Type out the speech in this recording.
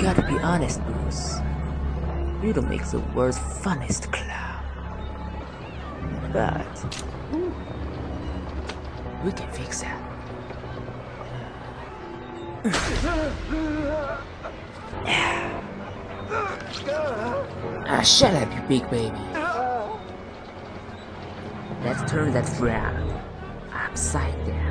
Gotta be honest, Bruce. You don't make the world's funniest clown. But we can fix that. Shut up, you big baby. Let's turn that frown upside down.